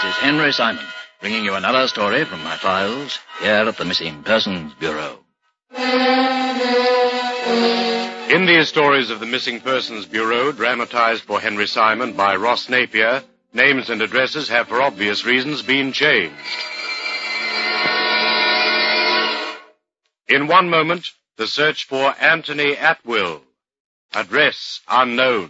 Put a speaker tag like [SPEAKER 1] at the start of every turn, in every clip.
[SPEAKER 1] is Henry Simon, bringing you another story from my files here at the Missing Persons Bureau.
[SPEAKER 2] In these stories of the Missing Persons Bureau, dramatized for Henry Simon by Ross Napier, names and addresses have, for obvious reasons, been changed. In one moment, the search for Anthony Atwill. Address unknown.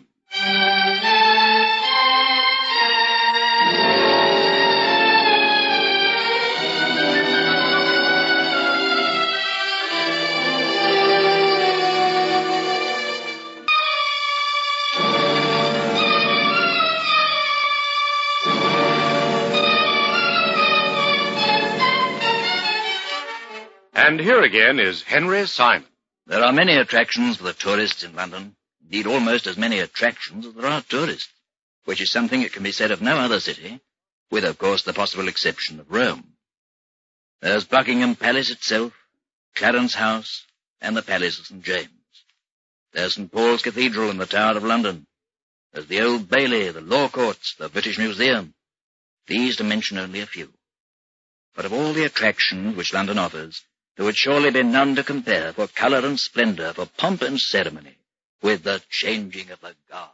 [SPEAKER 2] And here again is Henry Simon.
[SPEAKER 1] There are many attractions for the tourists in London. Indeed, almost as many attractions as there are tourists, which is something that can be said of no other city, with, of course, the possible exception of Rome. There's Buckingham Palace itself, Clarence House, and the Palace of St. James. There's St. Paul's Cathedral and the Tower of London. There's the Old Bailey, the Law Courts, the British Museum. These to mention only a few. But of all the attractions which London offers, there would surely be none to compare for colour and splendour, for pomp and ceremony, with the changing of the guard.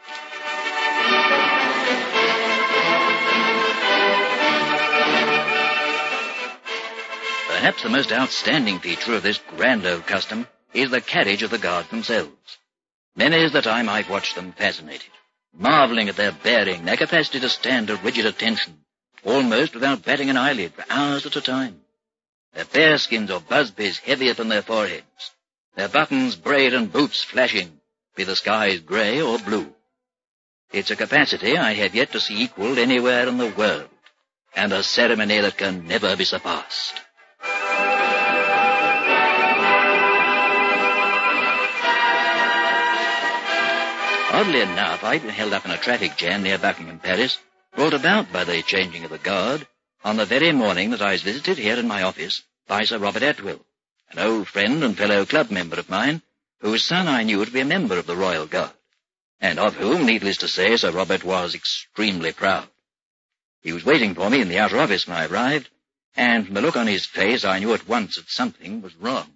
[SPEAKER 1] Perhaps the most outstanding feature of this grand old custom is the carriage of the guards themselves. Many is the time I've watched them fascinated, marvelling at their bearing, their capacity to stand at rigid attention, almost without batting an eyelid for hours at a time. Their bearskins or busbies heavier than their foreheads, their buttons, braid, and boots flashing, be the skies grey or blue. It's a capacity I have yet to see equalled anywhere in the world, and a ceremony that can never be surpassed. Oddly enough, I've been held up in a traffic jam near Buckingham Palace, brought about by the changing of the guard, on the very morning that I was visited here in my office by Sir Robert Atwill, an old friend and fellow club member of mine, whose son I knew to be a member of the Royal Guard, and of whom, needless to say, Sir Robert was extremely proud. He was waiting for me in the outer office when I arrived, and from the look on his face I knew at once that something was wrong.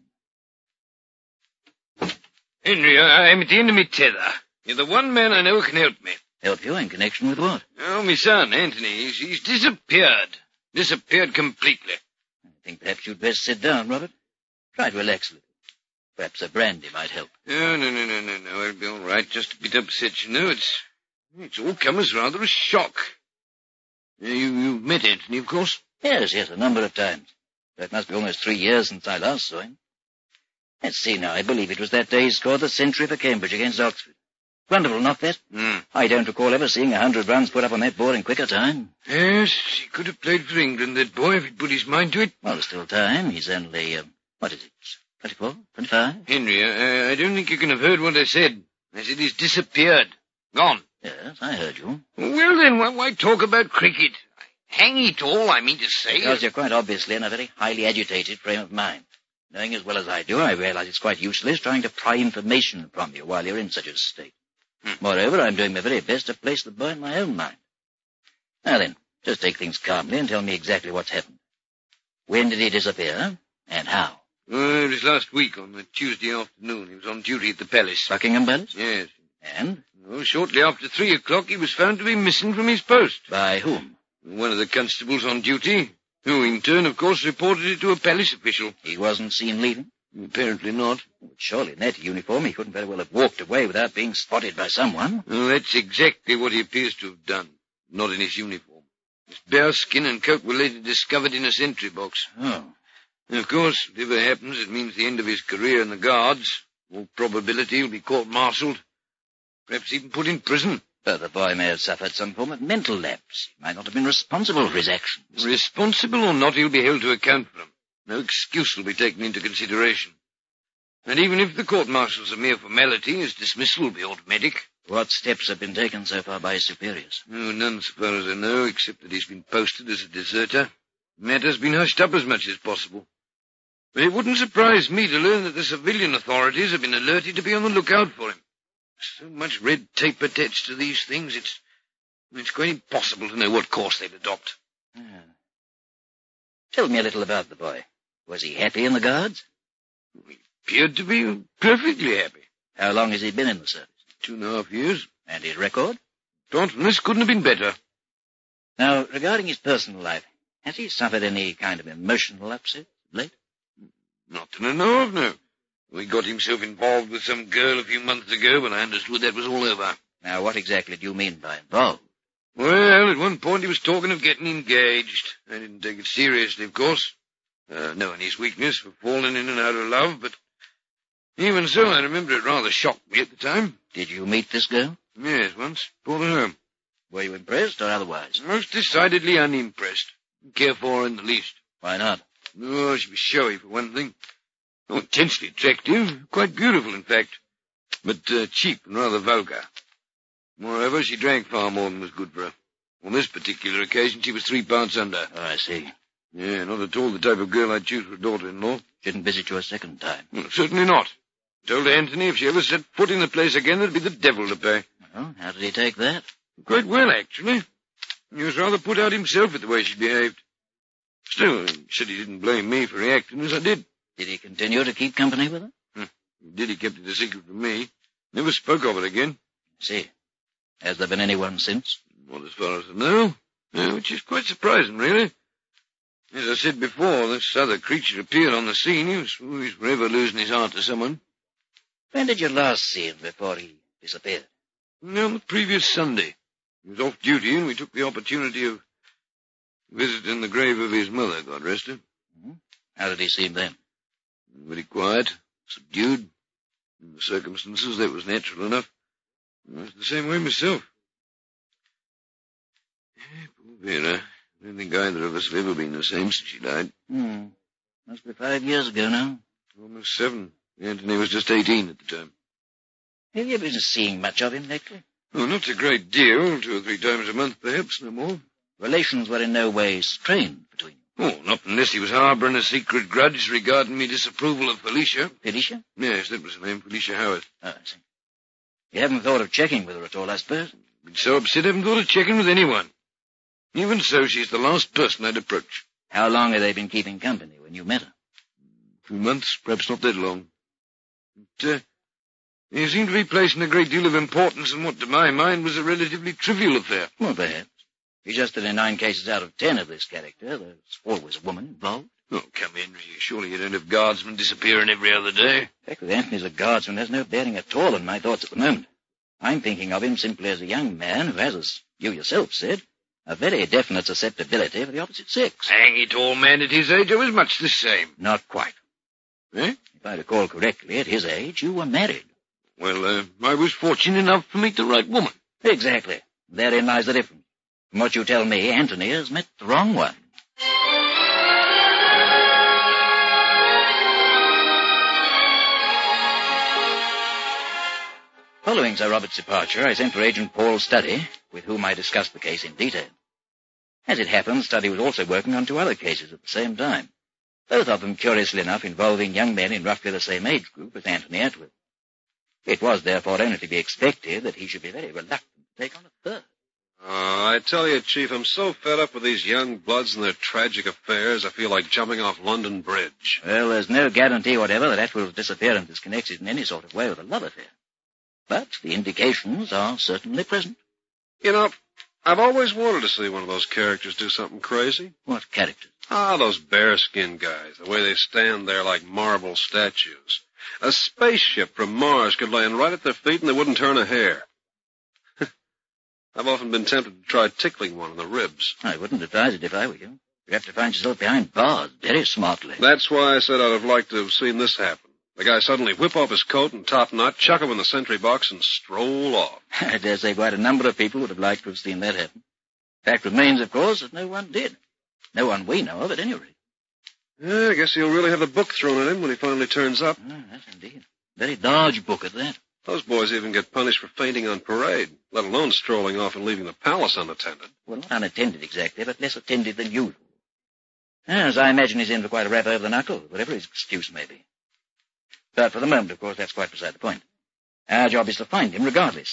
[SPEAKER 3] Henry, I'm at the end of my tether. You're the one man I know who can help me.
[SPEAKER 1] Help you in connection with what?
[SPEAKER 3] Oh, my son, Anthony, he's disappeared. Disappeared completely.
[SPEAKER 1] I think perhaps you'd best sit down, Robert. Try to relax a little. Perhaps a brandy might help.
[SPEAKER 3] Oh, no. I'll be all right. Just a bit upset, you know. It's all come as rather a shock. You've met Anthony, of course?
[SPEAKER 1] Yes, a number of times. It must be almost 3 years since I last saw him. Let's see now. I believe it was that day he scored the century for Cambridge against Oxford. Wonderful, not that? I don't recall ever seeing 100 runs put up on that board in quicker time.
[SPEAKER 3] Yes, he could have played for England, that boy, if he'd put his mind to it.
[SPEAKER 1] Well, there's still time. He's only, 24, 25?
[SPEAKER 3] Henry, I don't think you can have heard what I said. I said he's disappeared. Gone.
[SPEAKER 1] Yes, I heard you.
[SPEAKER 3] Well, then, why talk about cricket? Hang it all, I mean to say.
[SPEAKER 1] Because you're quite obviously in a very highly agitated frame of mind. Knowing as well as I do, I realize it's quite useless trying to pry information from you while you're in such a state. Moreover, I'm doing my very best to place the boy in my own mind. Now then, just take things calmly and tell me exactly what's happened. When did he disappear, and how?
[SPEAKER 3] It was last week, on a Tuesday afternoon. He was on duty at the palace.
[SPEAKER 1] Buckingham Palace?
[SPEAKER 3] Yes.
[SPEAKER 1] And?
[SPEAKER 3] Shortly after 3 o'clock, he was found to be missing from his post.
[SPEAKER 1] By whom?
[SPEAKER 3] One of the constables on duty, who in turn, of course, reported it to a palace official.
[SPEAKER 1] He wasn't seen leaving?
[SPEAKER 3] Apparently not.
[SPEAKER 1] Well, surely in that uniform he couldn't very well have walked away without being spotted by someone.
[SPEAKER 3] Well, that's exactly what he appears to have done. Not in his uniform. His bare skin and coat were later discovered in a sentry box.
[SPEAKER 1] Oh.
[SPEAKER 3] And of course, whatever happens, it means the end of his career in the Guards. All probability he'll be court-martialed. Perhaps even put in prison.
[SPEAKER 1] But the boy may have suffered some form of mental lapse. He might not have been responsible for his actions.
[SPEAKER 3] Responsible or not, he'll be held to account for them. No excuse will be taken into consideration. And even if the court-martial's a mere formality, his dismissal will be automatic.
[SPEAKER 1] What steps have been taken so far by his superiors?
[SPEAKER 3] Oh, none so far as I know, except that he's been posted as a deserter. The matter's been hushed up as much as possible. But it wouldn't surprise me to learn that the civilian authorities have been alerted to be on the lookout for him. So much red tape attached to these things, it's It's quite impossible to know what course they'd adopt.
[SPEAKER 1] Ah. Tell me a little about the boy. Was he happy in the Guards?
[SPEAKER 3] He appeared to be perfectly happy.
[SPEAKER 1] How long has he been in the service?
[SPEAKER 3] 2.5 years.
[SPEAKER 1] And his record?
[SPEAKER 3] Thoughtfulness couldn't have been better.
[SPEAKER 1] Now, regarding his personal life, has he suffered any kind of emotional upset late?
[SPEAKER 3] Not that I know of, no. He got himself involved with some girl a few months ago, but I understood that was all over.
[SPEAKER 1] Now, what exactly do you mean by involved?
[SPEAKER 3] Well, at one point he was talking of getting engaged. I didn't take it seriously, of course, knowing his weakness for falling in and out of love, but even so, I remember it rather shocked me at the time.
[SPEAKER 1] Did you meet this girl?
[SPEAKER 3] Yes, once. Brought her home.
[SPEAKER 1] Were you impressed or otherwise?
[SPEAKER 3] Most decidedly unimpressed. Didn't care for her in the least.
[SPEAKER 1] Why not?
[SPEAKER 3] Oh, she was showy, for one thing. Oh, intensely attractive. Quite beautiful, in fact. But cheap and rather vulgar. Moreover, she drank far more than was good for her. On this particular occasion, she was 3 pounds under.
[SPEAKER 1] Oh, I see.
[SPEAKER 3] Yeah, not at all the type of girl I'd choose for a daughter-in-law.
[SPEAKER 1] Didn't visit you a second time?
[SPEAKER 3] Well, certainly not. Told Anthony if she ever set foot in the place again, there'd be the devil to pay.
[SPEAKER 1] Well, how did he take that?
[SPEAKER 3] Quite well, actually. He was rather put out himself at the way she behaved. Still, he said he didn't blame me for reacting as I did.
[SPEAKER 1] Did he continue to keep company with her?
[SPEAKER 3] He did. He kept it a secret from me. Never spoke of it again.
[SPEAKER 1] I see. Has there been anyone since?
[SPEAKER 3] Not as far as I know. Which is quite surprising, really. As I said before, this other creature appeared on the scene. He was always forever losing his heart to someone.
[SPEAKER 1] When did you last see him before he disappeared?
[SPEAKER 3] On the previous Sunday. He was off duty, and we took the opportunity of visiting the grave of his mother, God rest her.
[SPEAKER 1] How did he seem then?
[SPEAKER 3] Very quiet, subdued. In the circumstances, that was natural enough. I was the same way myself. Poor Vera. I don't think either of us have ever been the same since she died.
[SPEAKER 1] Must be 5 years ago now.
[SPEAKER 3] Almost 7. Anthony was just 18 at the time.
[SPEAKER 1] Have you been seeing much of him lately?
[SPEAKER 3] Oh, not a great deal. 2 or 3 times a month, perhaps, no more.
[SPEAKER 1] Relations were in no way strained between you.
[SPEAKER 3] Oh, not unless he was harbouring a secret grudge regarding me disapproval of Felicia.
[SPEAKER 1] Felicia?
[SPEAKER 3] Yes, that was her name, Felicia Howard.
[SPEAKER 1] Oh, I see. You haven't thought of checking with her at all, I suppose?
[SPEAKER 3] Been so upset I haven't thought of checking with anyone. Even so, she's the last person I'd approach.
[SPEAKER 1] How long have they been keeping company when you met her?
[SPEAKER 3] 2 months, perhaps not that long. But, they seem to be placing a great deal of importance in what, to my mind, was a relatively trivial affair.
[SPEAKER 1] Well, perhaps. It's just that in 9 cases out of 10 of this character, there's always a woman involved.
[SPEAKER 3] Oh, come, Henry. Surely you don't have guardsmen disappearing every other day.
[SPEAKER 1] The fact that Anthony's a guardsman has no bearing at all on my thoughts at the moment. I'm thinking of him simply as a young man who has, as you yourself said, a very definite susceptibility for the opposite sex.
[SPEAKER 3] Hang it all, man, at his age I was much the same.
[SPEAKER 1] Not quite.
[SPEAKER 3] Eh?
[SPEAKER 1] If I recall correctly, at his age, you were married.
[SPEAKER 3] Well, I was fortunate enough to meet the right woman.
[SPEAKER 1] Exactly. Therein lies the difference. From what you tell me, Anthony has met the wrong one. Following Sir Robert's departure, I sent for Agent Paul Studdy, with whom I discussed the case in detail. As it happened, Studdy was also working on 2 other cases at the same time, both of them, curiously enough, involving young men in roughly the same age group as Anthony Atwood. It was, therefore, only to be expected that he should be very reluctant to take on a third.
[SPEAKER 4] Oh, I tell you, Chief, I'm so fed up with these young bloods and their tragic affairs, I feel like jumping off London Bridge.
[SPEAKER 1] Well, there's no guarantee whatever that Atwood's disappearance is connected in any sort of way with a love affair. But the indications are certainly present.
[SPEAKER 4] You know, I've always wanted to see one of those characters do something crazy.
[SPEAKER 1] What characters?
[SPEAKER 4] Those bearskin guys, the way they stand there like marble statues. A spaceship from Mars could land right at their feet and they wouldn't turn a hair. I've often been tempted to try tickling one in the ribs.
[SPEAKER 1] I wouldn't advise it if I were you. You have to find yourself behind bars very smartly.
[SPEAKER 4] That's why I said I'd have liked to have seen this happen. The guy suddenly whip off his coat and top knot, chuck him in the sentry box, and stroll off.
[SPEAKER 1] I dare say quite a number of people would have liked to have seen that happen. Fact remains, of course, that no one did. No one we know of, at any rate.
[SPEAKER 4] Yeah, I guess he'll really have the book thrown at him when he finally turns up.
[SPEAKER 1] Oh, yes, indeed. Very large book at that.
[SPEAKER 4] Those boys even get punished for fainting on parade, let alone strolling off and leaving the palace unattended.
[SPEAKER 1] Well, not unattended exactly, but less attended than usual. As I imagine he's in for quite a rap over the knuckle, whatever his excuse may be. But for the moment, of course, that's quite beside the point. Our job is to find him regardless.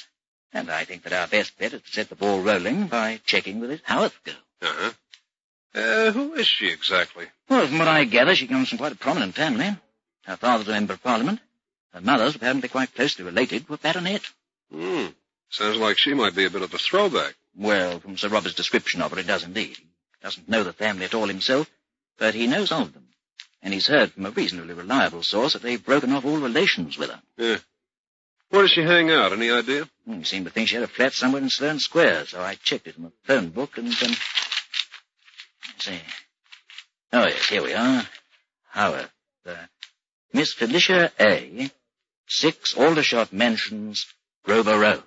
[SPEAKER 1] And I think that our best bet is to set the ball rolling by checking with this Howarth girl.
[SPEAKER 4] Uh-huh. Who is she exactly?
[SPEAKER 1] Well, from what I gather, she comes from quite a prominent family. Her father's a member of Parliament. Her mother's apparently quite closely related to a baronet.
[SPEAKER 4] Sounds like she might be a bit of a throwback.
[SPEAKER 1] Well, from Sir Robert's description of her, it does indeed. He doesn't know the family at all himself, but he knows of them. And he's heard from a reasonably reliable source that they've broken off all relations with her.
[SPEAKER 4] Yeah. Where does she hang out? Any idea?
[SPEAKER 1] He seemed to think she had a flat somewhere in Sloane Square, so I checked it in the phone book and, let's see. Oh, yes, here we are. Howarth. Miss Felicia A., 6 Aldershot Mansions, Grover Road.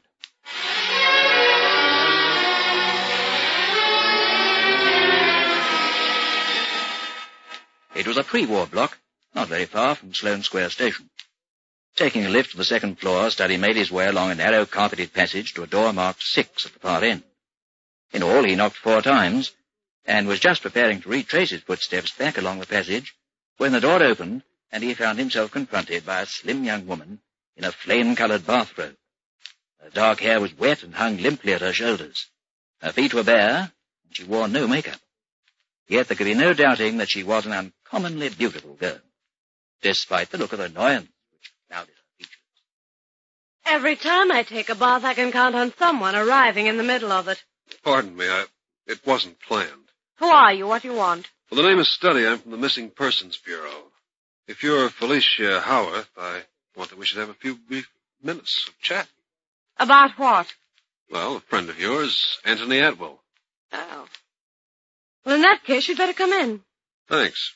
[SPEAKER 1] It was a pre-war block, not very far from Sloane Square Station. Taking a lift to the second floor, Studdy made his way along a narrow carpeted passage to a door marked 6 at the far end. In all, he knocked 4 times, and was just preparing to retrace his footsteps back along the passage when the door opened and he found himself confronted by a slim young woman in a flame-colored bathrobe. Her dark hair was wet and hung limply at her shoulders. Her feet were bare, and she wore no makeup. Yet there could be no doubting that she was an uncommonly beautiful girl, despite the look of annoyance which clouded her features.
[SPEAKER 5] Every time I take a bath, I can count on someone arriving in the middle of it.
[SPEAKER 4] Pardon me, it wasn't planned.
[SPEAKER 5] Who are you? What do you want?
[SPEAKER 4] Well, the name is Studdy. I'm from the Missing Persons Bureau. If you're Felicia Howarth, I want that we should have a few brief minutes of chat.
[SPEAKER 5] About what?
[SPEAKER 4] Well, a friend of yours, Anthony Atwell.
[SPEAKER 5] Oh. Well, in that case, you'd better come in.
[SPEAKER 4] Thanks.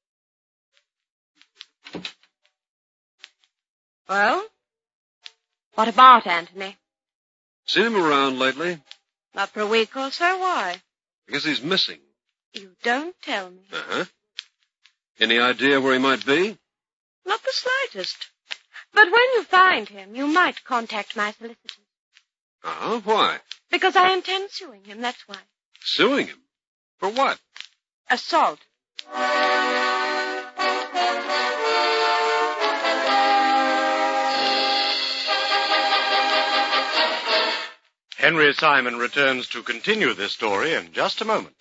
[SPEAKER 5] Well? What about Anthony?
[SPEAKER 4] Seen him around lately?
[SPEAKER 5] Not for a week or so. Why?
[SPEAKER 4] Because he's missing.
[SPEAKER 5] You don't tell me.
[SPEAKER 4] Uh-huh. Any idea where he might be?
[SPEAKER 5] Not the slightest. But when you find him, you might contact my solicitors.
[SPEAKER 4] Uh-huh. Why?
[SPEAKER 5] Because I intend suing him, that's why.
[SPEAKER 4] Suing him? For what?
[SPEAKER 5] Assault.
[SPEAKER 2] Henry Simon returns to continue this story in just a moment.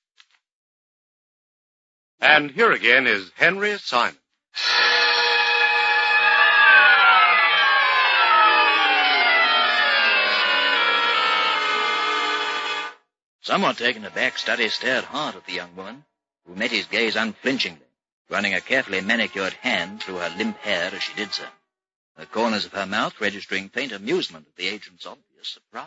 [SPEAKER 2] And here again is Henry Simon.
[SPEAKER 1] Somewhat taken aback, Studdy stared hard at the young woman, who met his gaze unflinchingly, running a carefully manicured hand through her limp hair as she did so, the corners of her mouth registering faint amusement at the agent's obvious surprise.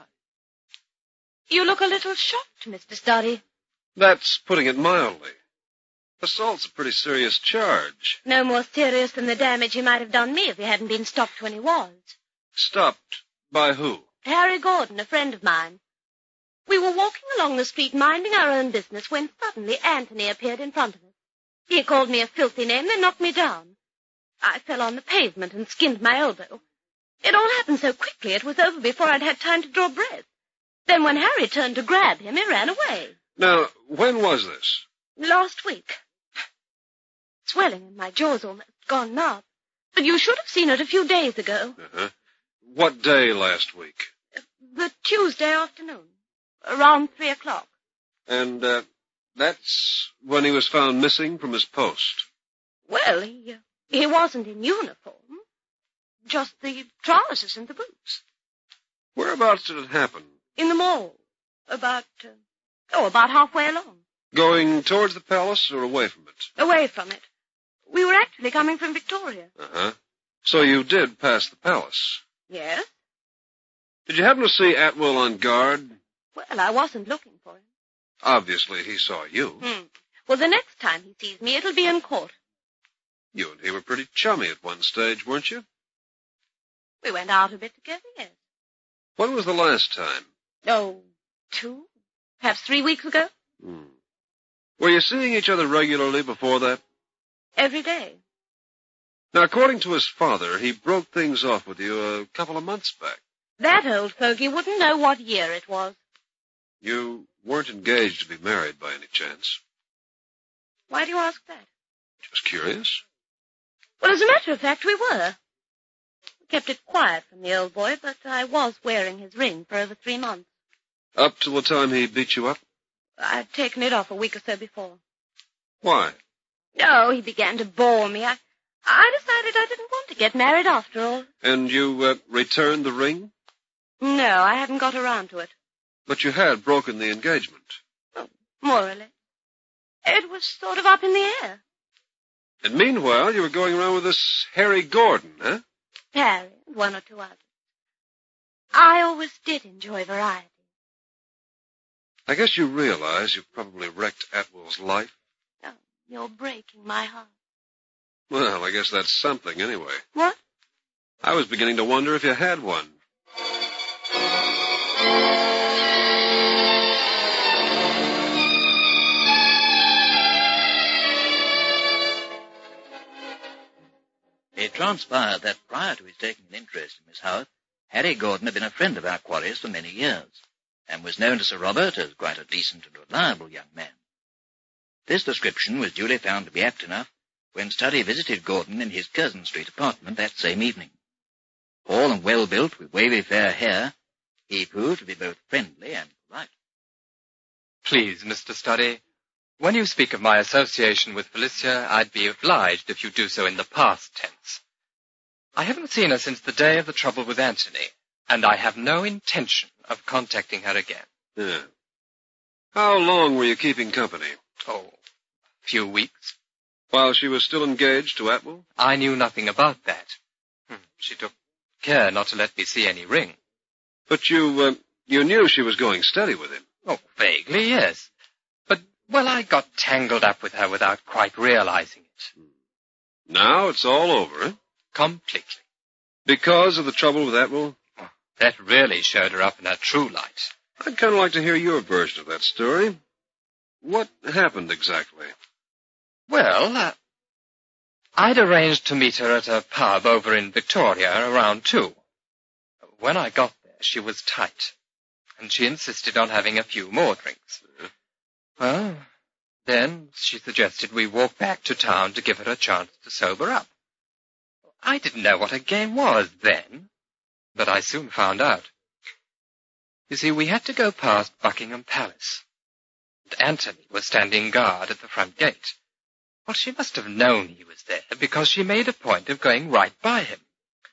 [SPEAKER 5] You look a little shocked, Mr. Studdy.
[SPEAKER 4] That's putting it mildly. Assault's a pretty serious charge.
[SPEAKER 5] No more serious than the damage he might have done me if he hadn't been stopped when he was.
[SPEAKER 4] Stopped by who?
[SPEAKER 5] Harry Gordon, a friend of mine. We were walking along the street minding our own business when suddenly Anthony appeared in front of us. He called me a filthy name, then knocked me down. I fell on the pavement and skinned my elbow. It all happened so quickly it was over before I'd had time to draw breath. Then when Harry turned to grab him, he ran away.
[SPEAKER 4] Now, when was this?
[SPEAKER 5] Last week. Swelling in my jaw's almost gone now. But you should have seen it a few days ago.
[SPEAKER 4] Uh-huh. What day last week?
[SPEAKER 5] The Tuesday afternoon. Around 3:00.
[SPEAKER 4] And, that's when he was found missing from his post.
[SPEAKER 5] Well, he wasn't in uniform. Just the trousers and the boots.
[SPEAKER 4] Whereabouts did it happen?
[SPEAKER 5] In the mall. About halfway along.
[SPEAKER 4] Going towards the palace or away from it?
[SPEAKER 5] Away from it. We were actually coming from Victoria.
[SPEAKER 4] Uh-huh. So you did pass the palace?
[SPEAKER 5] Yes.
[SPEAKER 4] Did you happen to see Atwell on guard?
[SPEAKER 5] Well, I wasn't looking for him.
[SPEAKER 4] Obviously, he saw you.
[SPEAKER 5] Well, the next time he sees me, it'll be in court.
[SPEAKER 4] You and he were pretty chummy at one stage, weren't you?
[SPEAKER 5] We went out a bit together, yes.
[SPEAKER 4] When was the last time?
[SPEAKER 5] Oh, 2, perhaps 3 weeks ago.
[SPEAKER 4] Were you seeing each other regularly before that?
[SPEAKER 5] Every day.
[SPEAKER 4] Now, according to his father, he broke things off with you a couple of months back.
[SPEAKER 5] That old fogey wouldn't know what year it was.
[SPEAKER 4] You weren't engaged to be married by any chance?
[SPEAKER 5] Why do you ask that?
[SPEAKER 4] Just curious.
[SPEAKER 5] Well, as a matter of fact, we were. kept it quiet from the old boy, but I was wearing his ring for over 3 months.
[SPEAKER 4] Up till the time he beat you up?
[SPEAKER 5] I'd taken it off a week or so before.
[SPEAKER 4] Why?
[SPEAKER 5] Oh, he began to bore me. I decided I didn't want to get married after all.
[SPEAKER 4] And you returned the ring?
[SPEAKER 5] No, I hadn't got around to it.
[SPEAKER 4] But you had broken the engagement.
[SPEAKER 5] Oh, more or less. It was sort of up in the air.
[SPEAKER 4] And meanwhile, you were going around with this Harry Gordon, huh?
[SPEAKER 5] Harry and 1 or 2 others. I always did enjoy variety.
[SPEAKER 4] I guess you realize you probably wrecked Atwell's life.
[SPEAKER 5] Oh, you're breaking my heart.
[SPEAKER 4] Well, I guess that's something anyway.
[SPEAKER 5] What?
[SPEAKER 4] I was beginning to wonder if you had one.
[SPEAKER 1] It transpired that prior to his taking an interest in Miss Howarth, Harry Gordon had been a friend of our quarry's for many years, and was known to Sir Robert as quite a decent and reliable young man. This description was duly found to be apt enough when Studdy visited Gordon in his Curzon Street apartment that same evening. Tall and well-built, with wavy fair hair, he proved to be both friendly and polite.
[SPEAKER 6] Please, Mr. Studdy, when you speak of my association with Felicia, I'd be obliged if you do so in the past tense. I haven't seen her since the day of the trouble with Anthony, and I have no intention of contacting her again.
[SPEAKER 4] Yeah. How long were you keeping company?
[SPEAKER 6] Oh, a few weeks.
[SPEAKER 4] While she was still engaged to Atwell?
[SPEAKER 6] I knew nothing about that. She took care not to let me see any ring.
[SPEAKER 4] But you knew she was going steady with him.
[SPEAKER 6] Oh, vaguely, yes. Well, I got tangled up with her without quite realizing it.
[SPEAKER 4] Now it's all over, eh?
[SPEAKER 6] Completely.
[SPEAKER 4] Because of the trouble with Atwell?
[SPEAKER 6] Oh, that really showed her up in her true light.
[SPEAKER 4] I'd kind of like to hear your version of that story. What happened exactly?
[SPEAKER 6] Well, I'd arranged to meet her at a pub over in Victoria around 2. When I got there, she was tight, and she insisted on having a few more drinks. Well, then she suggested we walk back to town to give her a chance to sober up. I didn't know what a game was then, but I soon found out. You see, we had to go past Buckingham Palace, and Anthony was standing guard at the front gate. Well, she must have known he was there, because she made a point of going right by him.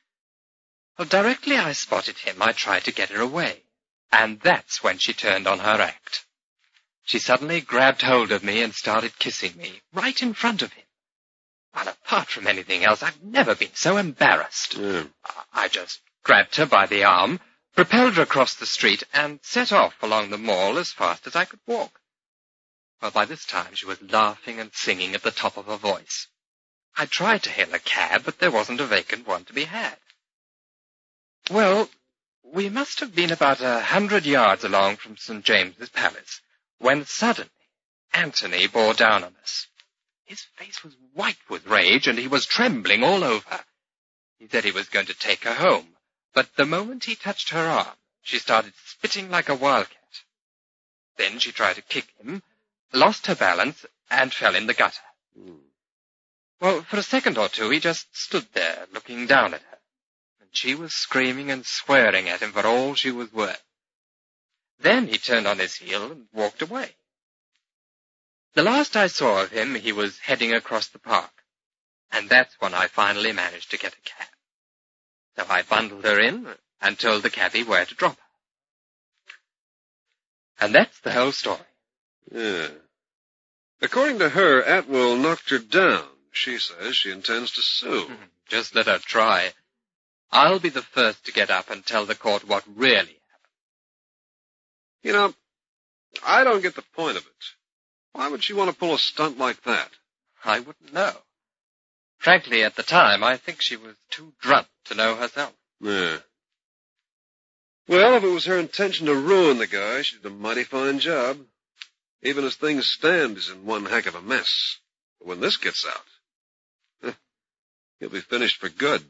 [SPEAKER 6] Well, directly I spotted him, I tried to get her away, and that's when she turned on her act. She suddenly grabbed hold of me and started kissing me, right in front of him. Well, apart from anything else, I've never been so embarrassed. I just grabbed her by the arm, propelled her across the street, and set off along the Mall as fast as I could walk. Well, by this time she was laughing and singing at the top of her voice. I tried to hail a cab, but there wasn't a vacant one to be had. Well, we must have been about 100 yards along from St. James's Palace, when suddenly Anthony bore down on us. His face was white with rage, and he was trembling all over. He said he was going to take her home, but the moment he touched her arm, she started spitting like a wildcat. Then she tried to kick him, lost her balance, and fell in the gutter. Well, for a second or two, he just stood there, looking down at her, and she was screaming and swearing at him for all she was worth. Then he turned on his heel and walked away. The last I saw of him, he was heading across the park, and that's when I finally managed to get a cab. So I bundled her in and told the cabbie where to drop her. And that's the whole story.
[SPEAKER 4] Yeah. According to her, Atwell knocked her down. She says she intends to sue.
[SPEAKER 6] Just let her try. I'll be the first to get up and tell the court what really happened.
[SPEAKER 4] You know, I don't get the point of it. Why would she want to pull a stunt like that?
[SPEAKER 6] I wouldn't know. Frankly, at the time, I think she was too drunk to know herself.
[SPEAKER 4] Yeah. Well, if it was her intention to ruin the guy, she did a mighty fine job. Even as things stand, he's in one heck of a mess. But when this gets out, he'll be finished for good.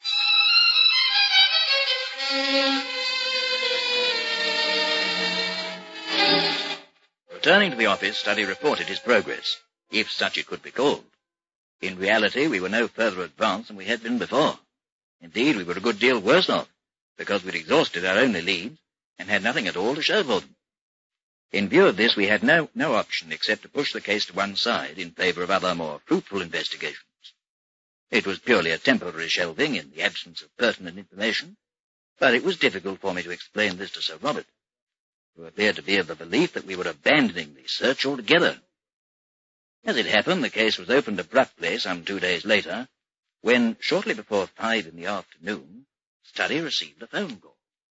[SPEAKER 1] Returning to the office, Studdy reported his progress, if such it could be called. In reality, we were no further advanced than we had been before. Indeed, we were a good deal worse off, because we'd exhausted our only leads and had nothing at all to show for them. In view of this, we had no option except to push the case to one side in favor of other, more fruitful investigations. It was purely a temporary shelving in the absence of pertinent information, but it was difficult for me to explain this to Sir Robert, who appeared to be of the belief that we were abandoning the search altogether. As it happened, the case was opened abruptly some 2 days later, when, shortly before 5 in the afternoon, Studdy received a phone call.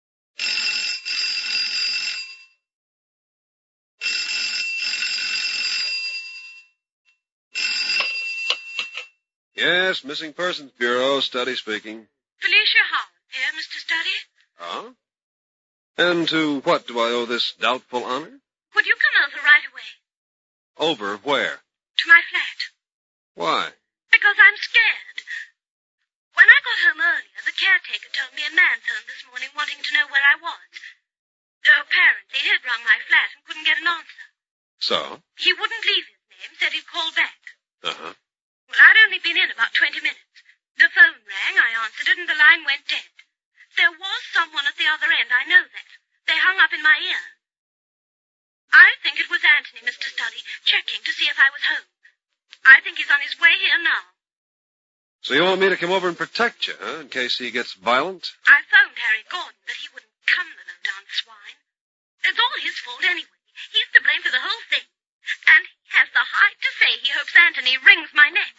[SPEAKER 4] Yes, Missing Persons Bureau, Studdy speaking.
[SPEAKER 7] Felicia Howard here, Mr. Studdy.
[SPEAKER 4] Oh? And to what do I owe this doubtful honor?
[SPEAKER 7] Would you come over right away?
[SPEAKER 4] Over where?
[SPEAKER 7] To my flat.
[SPEAKER 4] Why?
[SPEAKER 7] Because I'm scared. When I got home earlier, the caretaker told me a man phoned this morning wanting to know where I was. Apparently he'd rung my flat and couldn't get an answer.
[SPEAKER 4] So?
[SPEAKER 7] He wouldn't leave his name, said he'd call back.
[SPEAKER 4] Uh-huh.
[SPEAKER 7] Well, I'd only been in about 20 minutes. The phone rang, I answered it, and the line went dead. There was someone at the other end, I know that. They hung up in my ear. I think it was Anthony, Mr. Studdy, checking to see if I was home. I think he's on his way here now.
[SPEAKER 4] So you want me to come over and protect you, huh, in case he gets violent?
[SPEAKER 7] I phoned Harry Gordon, but he wouldn't come, the low-down swine. It's all his fault anyway. He's to blame for the whole thing. And he has the height to say he hopes Anthony wrings my neck.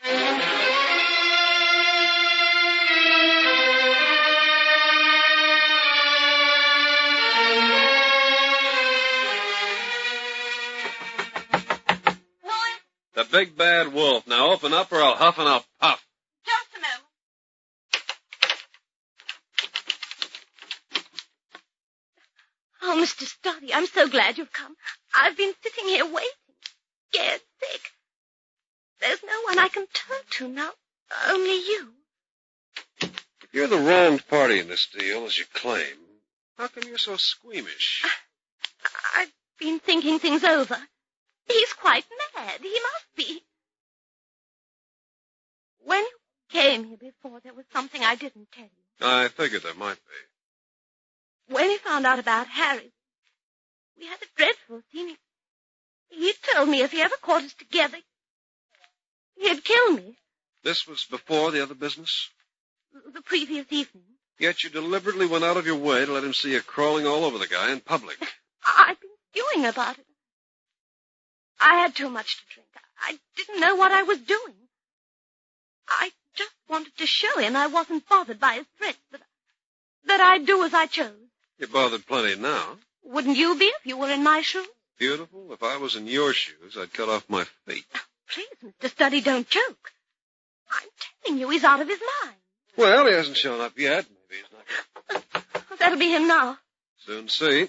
[SPEAKER 4] The big bad wolf. Now open up or I'll huff and I'll puff.
[SPEAKER 7] Just a moment.
[SPEAKER 5] Oh, Mr. Studdy, I'm so glad you've come. I've been sitting here waiting, scared sick. There's no one I can turn to now, only you.
[SPEAKER 4] If you're the wronged party in this deal, as you claim, how come you're so squeamish?
[SPEAKER 5] I've been thinking things over. He's quite mad. He must be. When you came here before, there was something I didn't tell you.
[SPEAKER 4] I figured there might be.
[SPEAKER 5] When he found out about Harry, we had a dreadful scene. He told me if he ever caught us together, he'd kill me.
[SPEAKER 4] This was before the other business?
[SPEAKER 5] The previous evening.
[SPEAKER 4] Yet you deliberately went out of your way to let him see you crawling all over the guy in public.
[SPEAKER 5] I've been stewing about it. I had too much to drink. I didn't know what I was doing. I just wanted to show him I wasn't bothered by his threats, that I'd do as I chose.
[SPEAKER 4] You're bothered plenty now.
[SPEAKER 5] Wouldn't you be if you were in my shoes?
[SPEAKER 4] Beautiful. If I was in your shoes, I'd cut off my feet.
[SPEAKER 5] Please, Mr. Studdy, don't joke. I'm telling you, he's out of his mind.
[SPEAKER 4] Well, he hasn't shown up yet. Maybe he's not.
[SPEAKER 5] That'll be him now.
[SPEAKER 4] Soon see.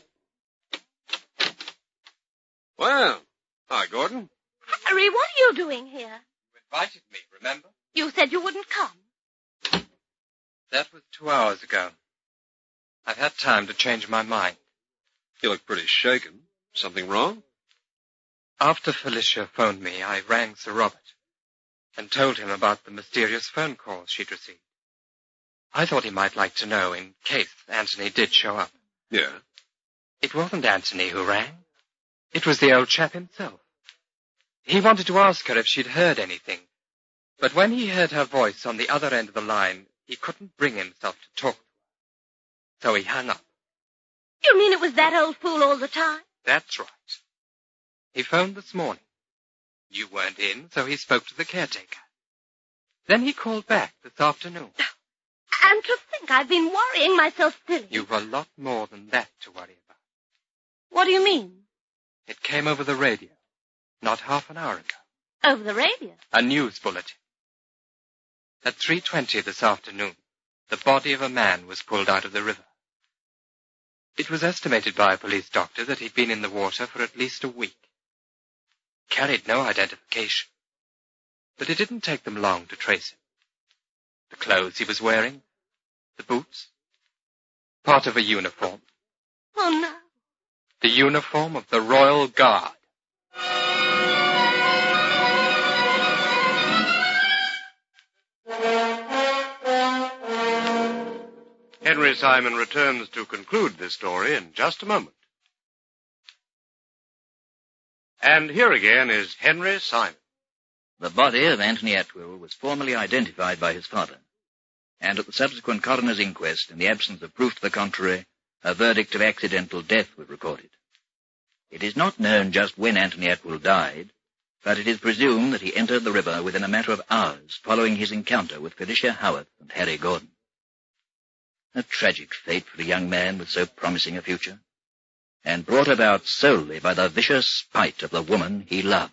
[SPEAKER 4] Well, hi, Gordon.
[SPEAKER 5] Harry, what are you doing here?
[SPEAKER 6] You invited me, remember?
[SPEAKER 5] You said you wouldn't come.
[SPEAKER 6] That was 2 hours ago. I've had time to change my mind.
[SPEAKER 4] You look pretty shaken. Something wrong?
[SPEAKER 6] After Felicia phoned me, I rang Sir Robert and told him about the mysterious phone calls she'd received. I thought he might like to know in case Anthony did show up.
[SPEAKER 4] Yeah.
[SPEAKER 6] It wasn't Anthony who rang. It was the old chap himself. He wanted to ask her if she'd heard anything, but when he heard her voice on the other end of the line, he couldn't bring himself to talk to her. So he hung up.
[SPEAKER 5] You mean it was that old fool all the time?
[SPEAKER 6] That's right. He phoned this morning. You weren't in, so he spoke to the caretaker. Then he called back this afternoon.
[SPEAKER 5] And to think I've been worrying myself silly.
[SPEAKER 6] You've a lot more than that to worry about.
[SPEAKER 5] What do you mean?
[SPEAKER 6] It came over the radio, not half an hour ago.
[SPEAKER 5] Over the radio?
[SPEAKER 6] A news bulletin. At 3:20 this afternoon, the body of a man was pulled out of the river. It was estimated by a police doctor that he'd been in the water for at least a week. Carried no identification, but it didn't take them long to trace him. The clothes he was wearing, the boots, part of a uniform.
[SPEAKER 5] Oh, no.
[SPEAKER 6] The uniform of the Royal Guard.
[SPEAKER 2] Simon returns to conclude this story in just a moment. And here again is Henry Simon.
[SPEAKER 1] The body of Anthony Atwill was formally identified by his father, and at the subsequent coroner's inquest, in the absence of proof to the contrary, a verdict of accidental death was recorded. It is not known just when Anthony Atwill died, but it is presumed that he entered the river within a matter of hours following his encounter with Felicia Howarth and Harry Gordon. A tragic fate for a young man with so promising a future, and brought about solely by the vicious spite of the woman he loved.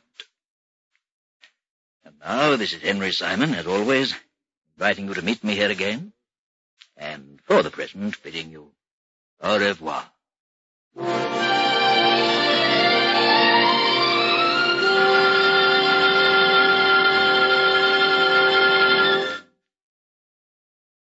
[SPEAKER 1] And now this is Henry Simon, as always, inviting you to meet me here again, and for the present bidding you au revoir.